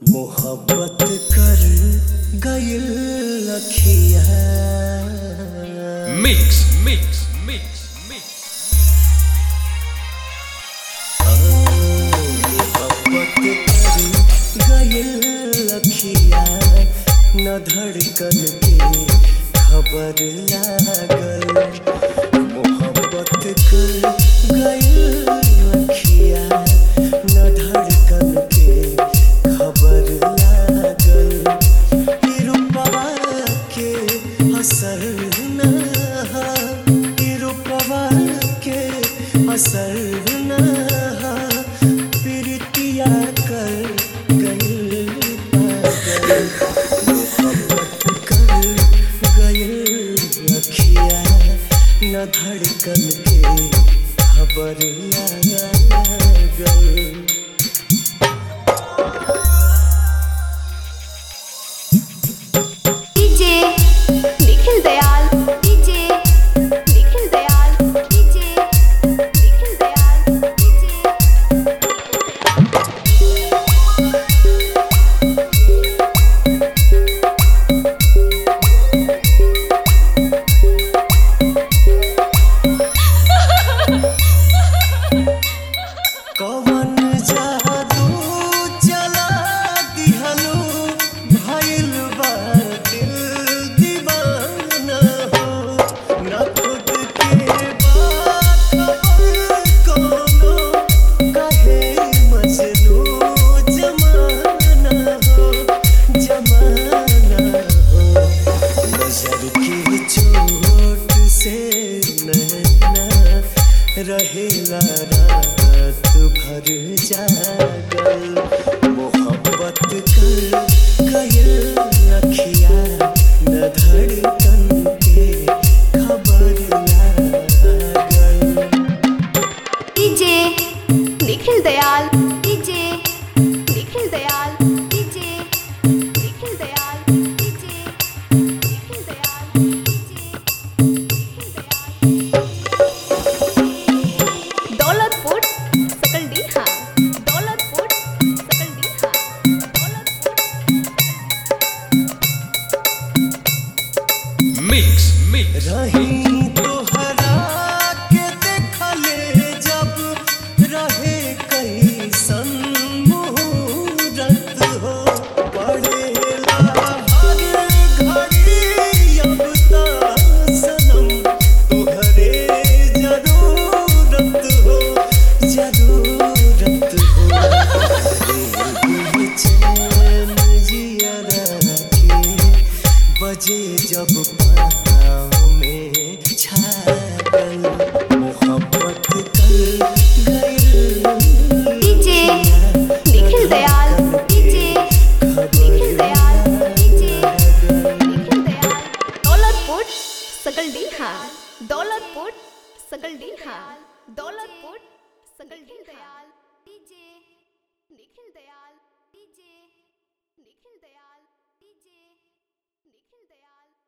मोहब्बत कर गइल लखिया मिक्स मिक्स मिक्स मिक्स मोहब्बत कर गइल लखिया न धड़कन के खबर लागल। मोहब्बत कर गइल लखिया न धड़कन के खबर लागल। ई रूपवा के असर न हा, ई रूपवा के असर न हा, प्रीतिया कर गइल पागल। मोहब्बत कर गइल लखिया न धड़कन के खबर लागल। DJ Nikhil Dayal, DJ Nikhil Dayal, DJ Nikhil Dayal, DJ कवन जादू चला दिहलो भइल बा दिल दीवाना हो। न खुद के बा खबर कोनो कहे मजनू जमाना हो, जमाना हो। नजर की चोट से नैना रहेला रात भर जागल। मोहब्बत कर गइल लखिया न धड़कन के खबर लागल। DJ Nikhil Dayal, DJ Nikhil Dayal, DJ Nikhil Dayal, DJ Nikhil Dayal, DJ Nikhil Dayal. Daulatpur Sakaldiha, Daulatpur Sakaldiha, Daulatpur mix mix रही तोहरा के देखले जब रहे कैसन मुहूर्त हो। पड़ेला हर घड़ी अब ता सनम तोहरे जरूरत हो, जरूरत हो। बेचैन जियरा के बजे जब पाँव में छागल। मोहब्बत कर गइल DJ Nikhil Dayal, DJ Nikhil Dayal, DJ Nikhil Dayal. Daulatpur Sakaldiha, Daulatpur Sakaldiha, Daulatpur Sakaldiha. DJ Nikhil Dayal, DJ Nikhil Dayal, DJ Nikhil Dayal.